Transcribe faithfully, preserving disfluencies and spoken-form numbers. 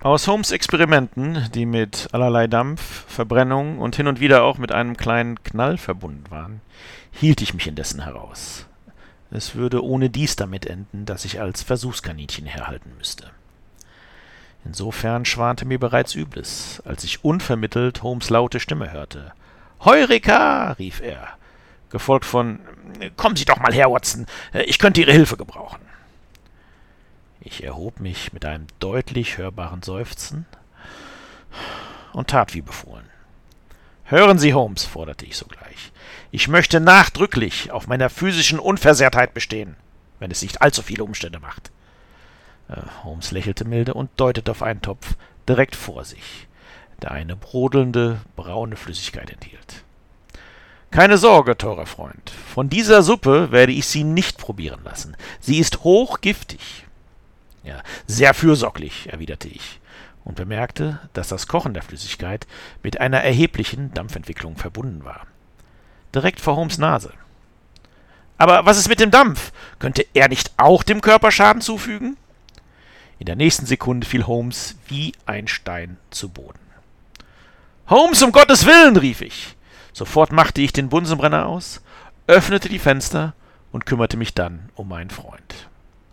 Aus Holmes' Experimenten, die mit allerlei Dampf, Verbrennung und hin und wieder auch mit einem kleinen Knall verbunden waren, hielt ich mich indessen heraus. Es würde ohnedies damit enden, dass ich als Versuchskaninchen herhalten müsste. Insofern schwante mir bereits Übles, als ich unvermittelt Holmes' laute Stimme hörte. »Heureka!« rief er, gefolgt von »Kommen Sie doch mal her, Watson, ich könnte Ihre Hilfe gebrauchen.« Ich erhob mich mit einem deutlich hörbaren Seufzen und tat wie befohlen. »Hören Sie, Holmes«, forderte ich sogleich, »ich möchte nachdrücklich auf meiner physischen Unversehrtheit bestehen, wenn es nicht allzu viele Umstände macht.« äh, Holmes lächelte milde und deutete auf einen Topf direkt vor sich, der eine brodelnde, braune Flüssigkeit enthielt. »Keine Sorge, teurer Freund, von dieser Suppe werde ich Sie nicht probieren lassen. Sie ist hochgiftig.« »Ja, sehr fürsorglich«, erwiderte ich und bemerkte, dass das Kochen der Flüssigkeit mit einer erheblichen Dampfentwicklung verbunden war. Direkt vor Holmes' Nase. »Aber was ist mit dem Dampf? Könnte er nicht auch dem Körper Schaden zufügen?« In der nächsten Sekunde fiel Holmes wie ein Stein zu Boden. »Holmes, um Gottes Willen«, rief ich. Sofort machte ich den Bunsenbrenner aus, öffnete die Fenster und kümmerte mich dann um meinen Freund.